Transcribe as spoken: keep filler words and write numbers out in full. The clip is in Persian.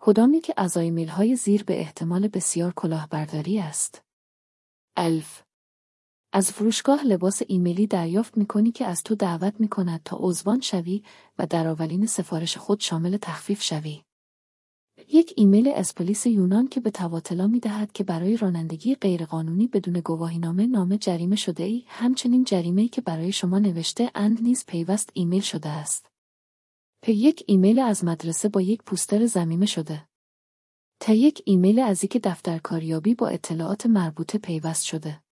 کدام یک از ایمیل‌های زیر به احتمال بسیار کلاهبرداری است؟ الف. از فروشگاه لباس ایمیلی دریافت می‌کنی که از تو دعوت می‌کند تا عضوان شوی و در اولین سفارش خود شامل تخفیف شوی. یک ایمیل از پلیس یونان که به تو اطلاع می‌دهد که برای رانندگی غیرقانونی بدون گواهینامه نامه جریمه شده‌ای، همچنین جریمه‌ای که برای شما نوشته اند نیز پیوست ایمیل شده است. پ یک ایمیل از مدرسه با یک پوستر ضمیمه شده. ت یک ایمیل از یک دفتر کاریابی با اطلاعات مربوطه پیوست شده.